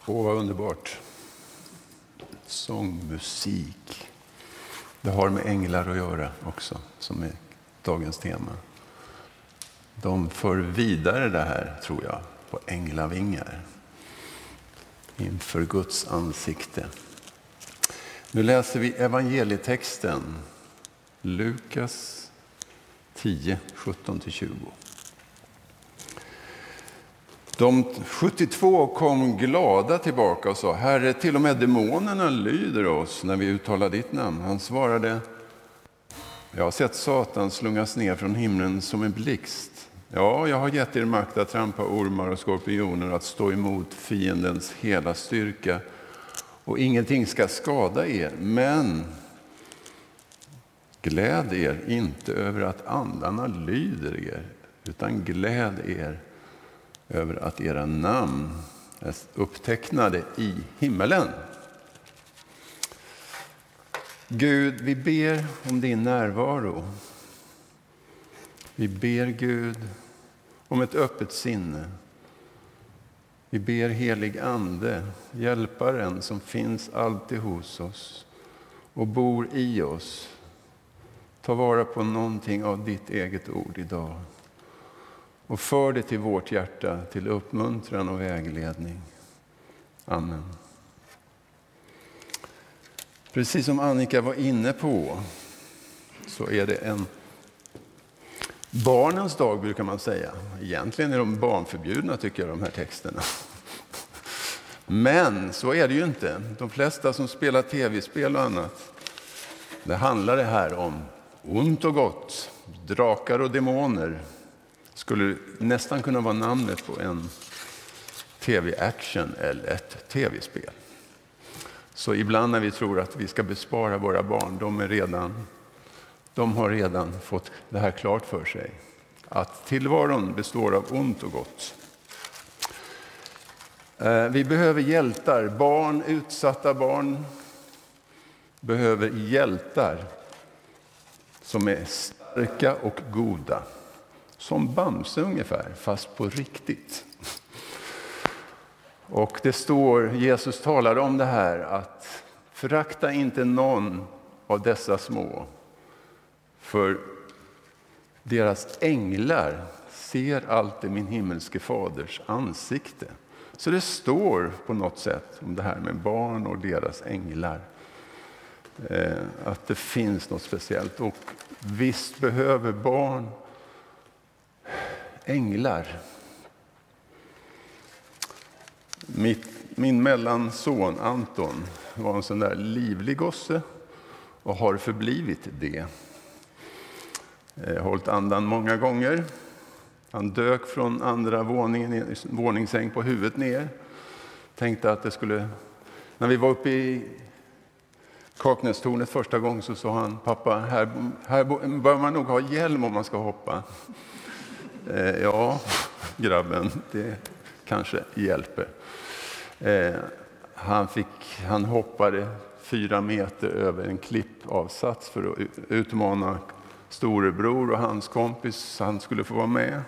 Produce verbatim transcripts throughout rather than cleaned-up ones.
Åh, vad underbart. Sångmusik. Det har med änglar att göra också, som är dagens tema. De för vidare det här, tror jag, på änglavingar. Inför Guds ansikte. Nu läser vi evangelietexten. Lukas tio, sjutton till tjugo. De sjuttiotvå kom glada tillbaka och sa: Herre, till och med demonerna lyder oss när vi uttalar ditt namn. Han svarade: Jag har sett Satan slungas ner från himlen som en blixt. Ja, jag har gett er makt att trampa ormar och skorpioner, att stå emot fiendens hela styrka. Och ingenting ska skada er, men gläd er inte över att andarna lyder er, utan gläd er över att era namn är upptecknade i himmelen. Gud, vi ber om din närvaro. Vi ber Gud om ett öppet sinne. Vi ber helig ande, hjälparen som finns alltid hos oss och bor i oss. Ta vara på någonting av ditt eget ord idag. Och för det till vårt hjärta till uppmuntran och vägledning. Amen. Precis som Annika var inne på, så är det en barnens dag, brukar man säga. Egentligen är de barnförbjudna, tycker jag, de här texterna. Men så är det ju inte. De flesta som spelar tv-spel och annat, det handlar det här om ont och gott, drakar och demoner. Skulle nästan kunna vara namnet på en tv-action eller ett tv-spel. Så ibland när vi tror att vi ska bespara våra barn, de, är redan, de har redan fått det här klart för sig. Att tillvaron består av ont och gott. Vi behöver hjältar. Barn, utsatta barn, behöver hjältar som är starka och goda. Som Bamse ungefär, fast på riktigt. Och det står, Jesus talar om det här, att förakta inte någon av dessa små, för deras änglar ser alltid min himmelske faders ansikte. Så det står på något sätt om det här med barn och deras änglar. Eh, att det finns något speciellt. Och visst behöver barn änglar. Mitt, min mellanson Anton var en sån där livlig gosse och har förblivit det. Jag har hållit andan många gånger. Han dök från andra våningen, våningssäng på huvudet ner. Tänkte att det skulle... När vi var uppe i Kaknästornet första gången så sa han: pappa, här, här bör man nog ha hjälm om man ska hoppa. Eh, ja, grabben, det kanske hjälper. Eh, han, fick, han hoppade fyra meter över en klippavsats för att utmana storebror och hans kompis. Han skulle få vara med.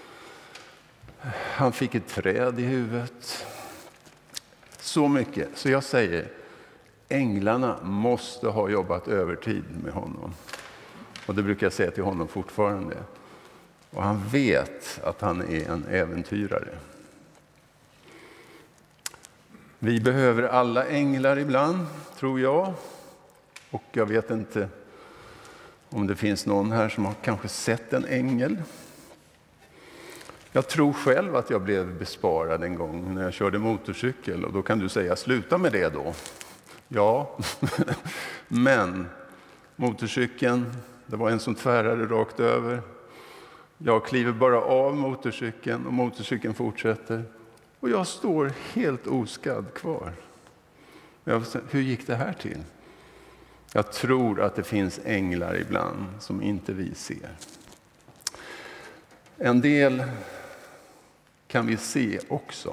Han fick ett träd i huvudet. Så mycket. Så jag säger, änglarna måste ha jobbat övertid med honom. Och det brukar jag säga till honom fortfarande. Och han vet att han är en äventyrare. Vi behöver alla änglar ibland, tror jag. Och jag vet inte om det finns någon här som har kanske sett en ängel. Jag tror själv att jag blev besparad en gång när jag körde motorcykel. Och då kan du säga, sluta med det då. Ja, men motorcykeln, det var en som tvärade rakt över. Jag kliver bara av motorcykeln och motorcykeln fortsätter. Och jag står helt oskadd kvar. Jag, hur gick det här till? Jag tror att det finns änglar ibland som inte vi ser. En del kan vi se också.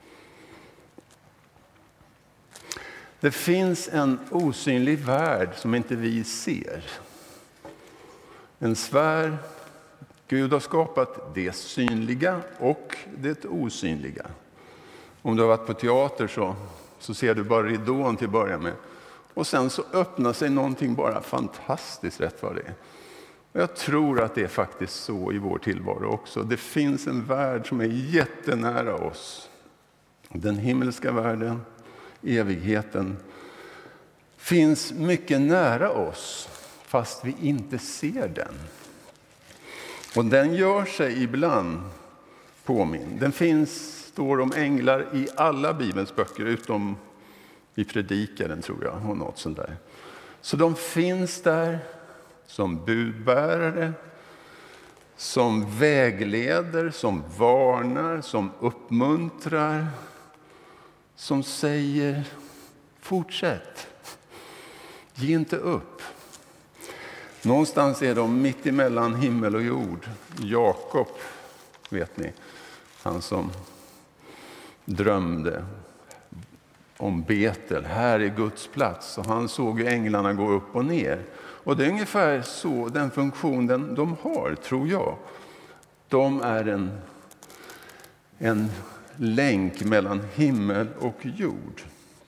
Det finns en osynlig värld som inte vi ser. En sfär. Gud har skapat det synliga och det osynliga. Om du har varit på teater så, så ser du bara ridån till att börja med. Och sen så öppnar sig någonting bara fantastiskt rätt vad det är. Och jag tror att det är faktiskt så i vår tillvaro också. Det finns en värld som är jättenära oss. Den himmelska världen, evigheten, finns mycket nära oss fast vi inte ser den. Och den gör sig ibland påminn. Den finns, står om änglar i alla Bibelns böcker utom i Predikaren tror jag och något sånt där. Så de finns där som budbärare, som vägleder, som varnar, som uppmuntrar, som säger fortsätt, ge inte upp. Någonstans är de mitt emellan himmel och jord. Jakob, vet ni, han som drömde om Betel. Här är Guds plats. Och han såg ju änglarna gå upp och ner. Och det är ungefär så den funktionen de har, tror jag. De är en, en länk mellan himmel och jord.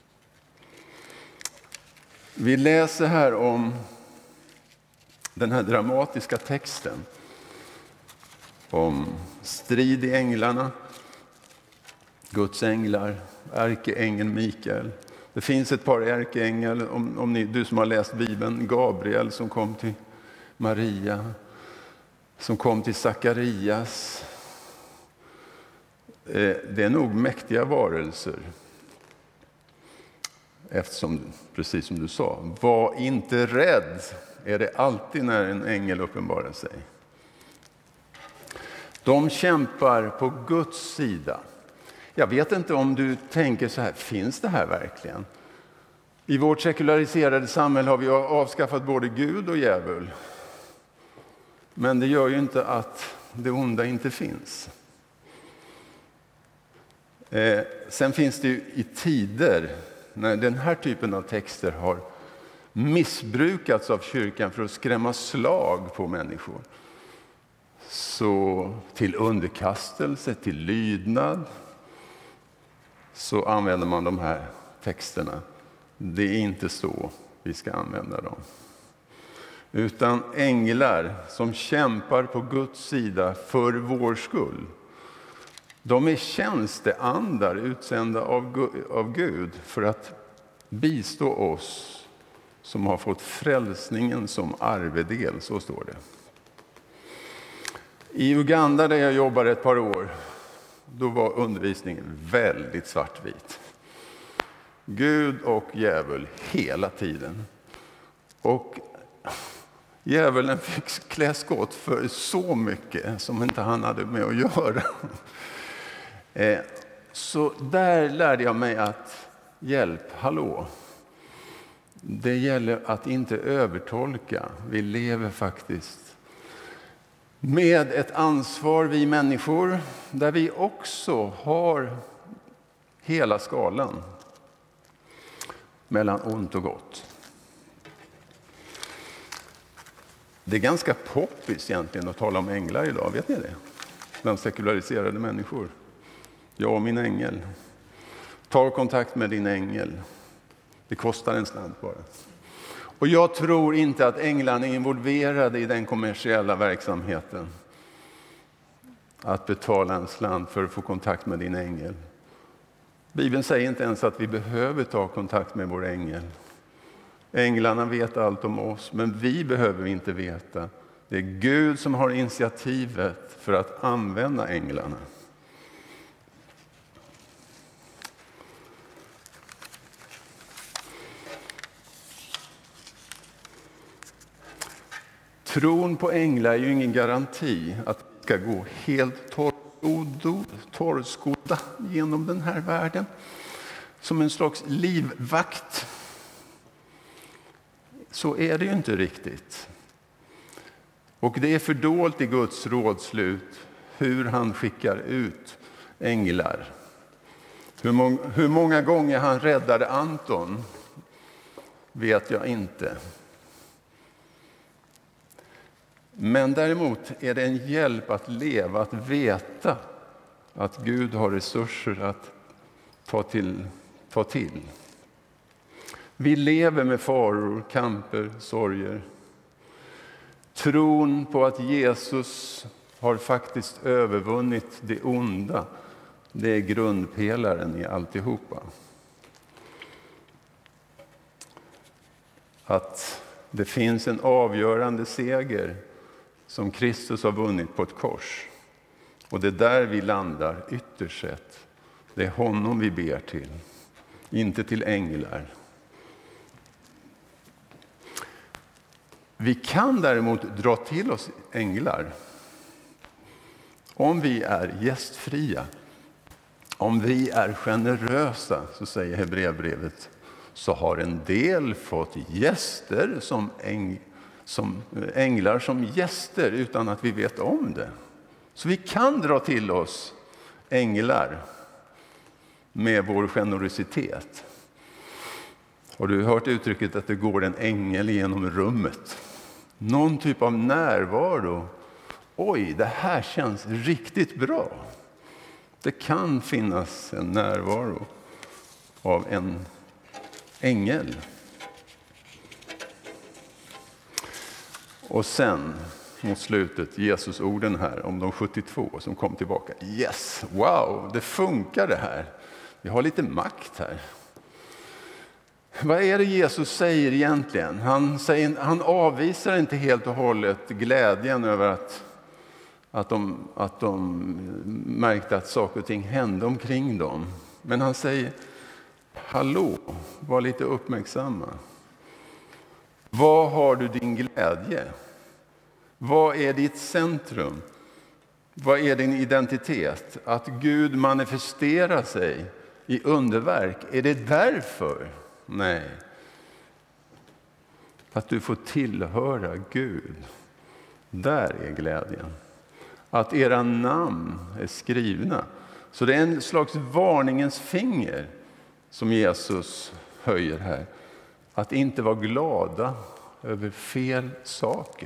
Vi läser här om den här dramatiska texten om strid i änglarna, Guds änglar, ärkeängeln Mikael. Det finns ett par ärkeängel, om, om ni, du som har läst Bibeln, Gabriel som kom till Maria, som kom till Sakarias. Det är nog mäktiga varelser. Eftersom, precis som du sa, var inte rädd, är det alltid när en ängel uppenbarar sig. De kämpar på Guds sida. Jag vet inte om du tänker så här, finns det här verkligen? I vårt sekulariserade samhälle har vi avskaffat både Gud och djävul. Men det gör ju inte att det onda inte finns. Eh, sen finns det ju i tider när den här typen av texter har missbrukats av kyrkan för att skrämma slag på människor. Så till underkastelse, till lydnad, så använder man de här texterna. Det är inte så vi ska använda dem. Utan änglar som kämpar på Guds sida för vår skull. De är tjänsteandar utsända av Gud för att bistå oss som har fått frälsningen som arvedel, så står det. I Uganda där jag jobbade ett par år, då var undervisningen väldigt svartvit. Gud och djävul hela tiden. Och djävulen fick klä skott för så mycket som inte han hade med att göra. Så där lärde jag mig att hjälp, hallå. Det gäller att inte övertolka. Vi lever faktiskt med ett ansvar, vi människor, där vi också har hela skalan mellan ont och gott. Det är ganska poppis egentligen att tala om änglar idag, vet ni det? Bland sekulariserade människor. Jag och min ängel. Ta kontakt med din ängel. Det kostar en slant bara. Och jag tror inte att änglarna är involverade i den kommersiella verksamheten. Att betala en slant för att få kontakt med din ängel. Bibeln säger inte ens att vi behöver ta kontakt med vår ängel. Änglarna vet allt om oss, men vi behöver inte veta. Det är Gud som har initiativet för att använda änglarna. Tron på änglar är ju ingen garanti att vi ska gå helt torrskodda genom den här världen. Som en slags livvakt. Så är det ju inte riktigt. Och det är fördolt i Guds rådslut hur han skickar ut änglar. Hur många, hur många gånger han räddade Anton vet jag inte. Men däremot är det en hjälp att leva, att veta att Gud har resurser att ta till, ta till. Vi lever med faror, kamper, sorger. Tron på att Jesus har faktiskt övervunnit det onda, det är grundpelaren i alltihopa. Att det finns en avgörande seger som Kristus har vunnit på ett kors. Och det är där vi landar ytterst sett. Det är honom vi ber till, inte till änglar. Vi kan däremot dra till oss änglar om vi är gästfria. Om vi är generösa, så säger Hebreerbrevet, så har en del fått gäster som, äng, som änglar som gäster utan att vi vet om det. Så vi kan dra till oss änglar med vår generositet. Har du hört uttrycket att det går en ängel genom rummet? Någon typ av närvaro. Oj, det här känns riktigt bra. Det kan finnas en närvaro av en ängel. Och sen mot slutet Jesus orden här om de sjuttiotvå som kom tillbaka. Yes, wow, det funkar det här. Vi har lite makt här. Vad är det Jesus säger egentligen? Han, säger, han avvisar inte helt och hållet glädjen över att, att, de, att de märkte att saker och ting hände omkring dem. Men han säger, hallå, var lite uppmärksamma. Vad har du din glädje? Vad är ditt centrum? Vad är din identitet? Att Gud manifesterar sig i underverk. Är det därför? Nej. Att du får tillhöra Gud. Där är glädjen. Att era namn är skrivna. Så det är en slags varningens finger som Jesus höjer här. Att inte vara glada över fel saker.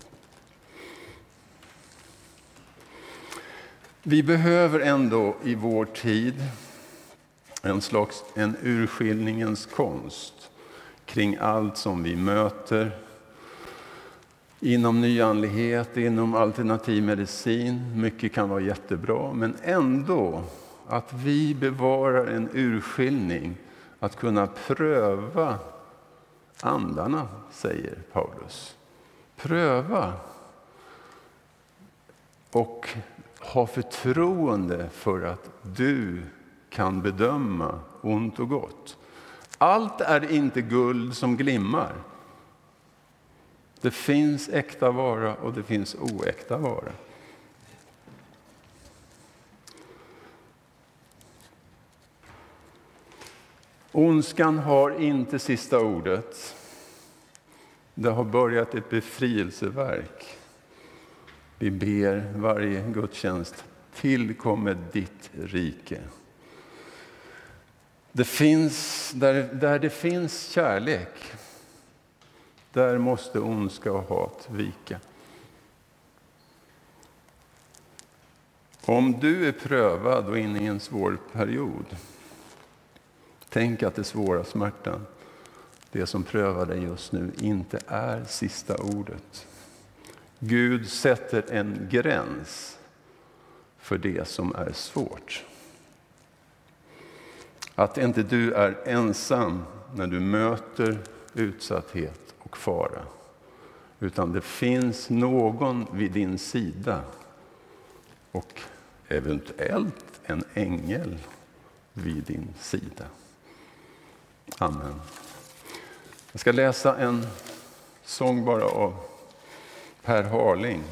Vi behöver ändå i vår tid en slags en urskiljningens konst kring allt som vi möter inom nyandlighet, inom alternativ medicin. Mycket kan vara jättebra, men ändå att vi bevarar en urskiljning att kunna pröva andarna, säger Paulus. Pröva och ha förtroende för att du kan bedöma ont och gott. Allt är inte guld som glimmar. Det finns äkta vara och det finns oäkta vara. Ondskan har inte sista ordet. Det har börjat ett befrielseverk. Vi ber varje gudstjänst, tillkommer ditt rike. Det finns, där, där det finns kärlek, där måste ondska och hat vika. Om du är prövad och inne i en svår period, tänk att det svåra smärtan, det som prövar dig just nu, inte är sista ordet. Gud sätter en gräns för det som är svårt. Att inte du är ensam när du möter utsatthet och fara. Utan det finns någon vid din sida. Och eventuellt en ängel vid din sida. Amen. Jag ska läsa en sång bara av Per Harling.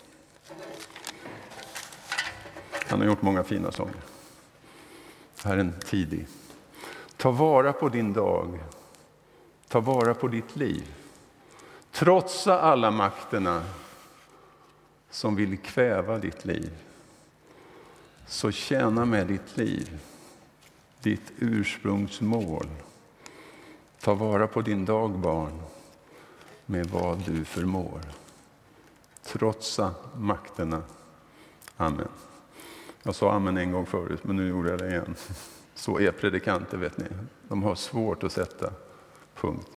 Han har gjort många fina sånger. Här är en tidig. Ta vara på din dag. Ta vara på ditt liv. Trotsa alla makterna som vill kväva ditt liv. Så tjäna med ditt liv. Ditt ursprungsmål. Ta vara på din dag, barn. Med vad du förmår. Trotsa makterna. Amen. Jag sa amen en gång förut, men nu gjorde jag det igen. Så är predikanter, vet ni. De har svårt att sätta punkt.